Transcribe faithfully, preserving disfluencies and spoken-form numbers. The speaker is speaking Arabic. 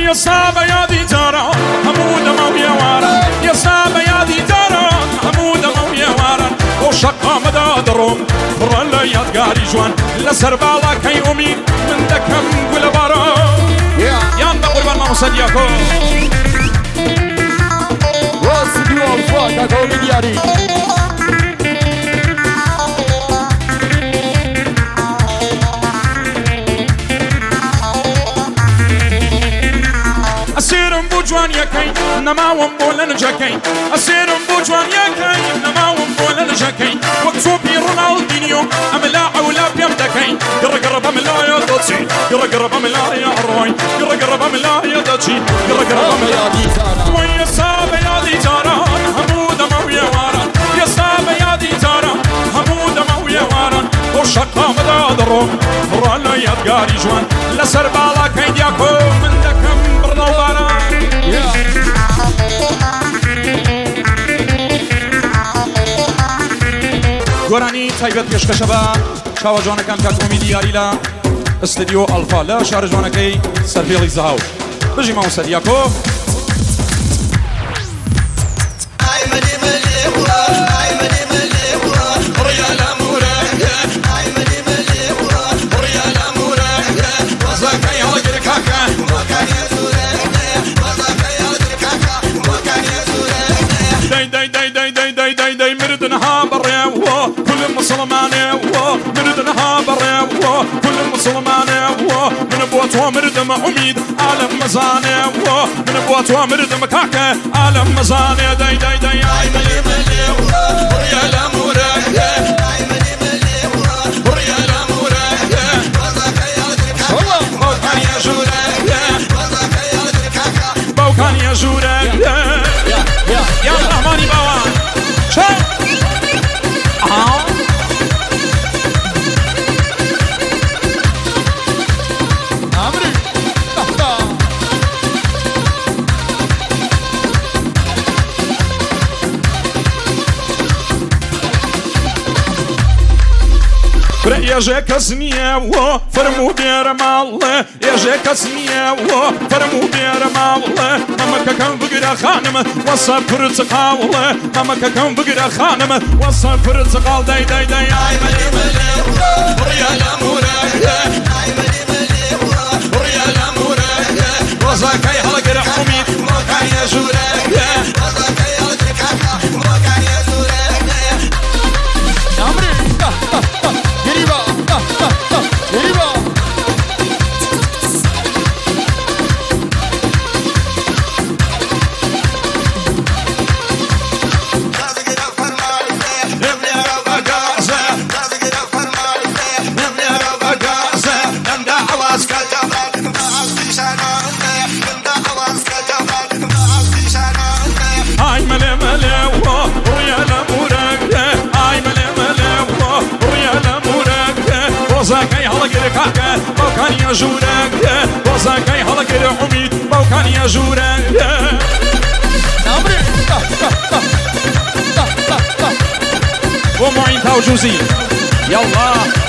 ويا صعبة يا دي جارة حمودة مويا وارا يا صعبة يا دي جارة حمودة مويا وارا وشقا مدى دروم فرا لا يدقاري جوان لسر بالا كي أمي من دكم قول بارا يا أنت قربان ما مصديكو واستديو ألفا كاكو ملياري أسيرم بوجوان يكين نماوم بولن جاكين أسيرم بوجوان يكين نماوم بولن جاكين وكتوبي رونالدينيو أملا عولا بيمدكين قرب قرب أملا يا دوتشي قرب قرب أملا يا أروين قرب قرب أملا يا دوتشي قرب قرب أملا دي جارة ويا صابة يا دي جارة حمودة مويا وارا يا صابة يا دي جارة حمودة مويا وارا وشقا مدى دروم فرا لا يدقاري جوان لسر بالا كين دياكو من دكم گۆرانی تایبەت پێشکەشە بە چاوە جوانەکان کاتۆمی دیاری لە ئەستدیۆ ئەلفا لە شارە جوانەکەی سەرفێڵی زەهاو بژی مامۆستا دیاکۆ مردنها بريوه كل مسلمانه مردنها بريوه كل مسلمانه من بوتو مرد عميد عالم مزانه من بوتو مرد مكاكه عالم مزانه داي داي داي اي ملي ملي يا الاموره اي ملي ملي يا الاموره وزك يا والله بوكان يا جوره وزك يا كاكا بوكان يا جوره يا يا يا رحماني باوان يا جاك سنية فرمو بير مالله يا جاك سنية فرمو بير مالله ماما كان بقرا خانم وصفر تقاوله ماما كان بقرا خانم وصفر تقال داي داي داي اي ملي ملي يا الاموره اي ملي ملي يا الاموره وزاك يا هلقر حميد وكان يا جوره وزاك يا هلقر كاكا وكان يا جوره عمري قريبة قريبة بوكان يا جورك وزاكاي هلقر عميد بوكان يا جورك عمري ومعين تاو جوزي يلا